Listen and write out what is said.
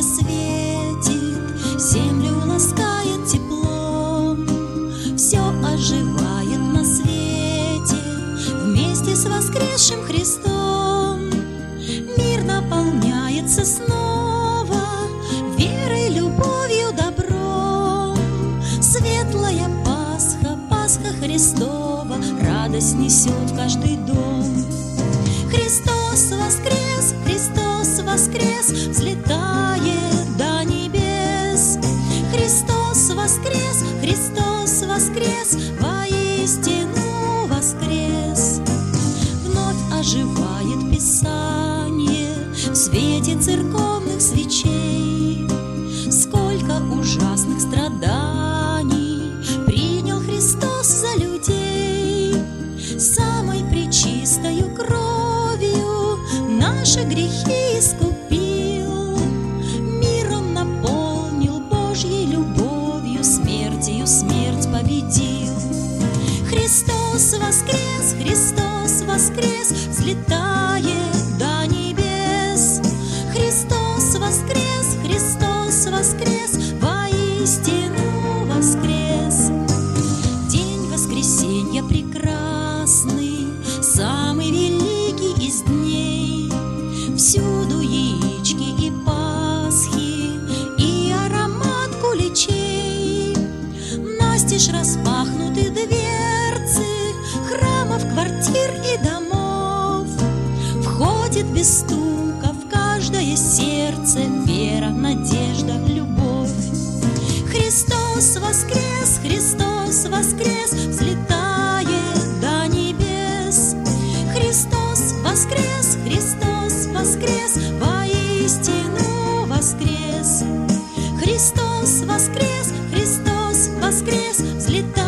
светит, землю ласкает теплом. Все оживает на свете вместе с воскресшим Христом. Мир наполняется снова верой, любовью, добром. Светлая Пасха, Пасха Христова, радость несет в каждый дом. Христос воскрес, Христос воскрес, взлетает до небес. Христос воскрес, Христос воскрес, воистину воскрес. Вновь оживает Писание в свете церковных свечей. Сколько ужасных страданий принял Христос за людей. Самой пречистою кровью наши грехи искупил. Миром наполнил Божьей любовью, смертью смерть победил. Христос воскрес, Христос воскрес, взлетает до небес. Христос воскрес, Христос воскрес, воистину воскрес. День воскресенья прекрасный, самый великий из дней. Всюду яички и пасхи, и аромат куличей. Настежь распахнуты дверцы храмов, квартир и домов. Входит без стука в каждое сердце вера, надежда, любовь. Христос воскрес, Христос воскрес, взлетает до небес. Христос воскрес, Христос воскрес, воистину воскрес. Христос воскрес, Христос воскрес, взлетает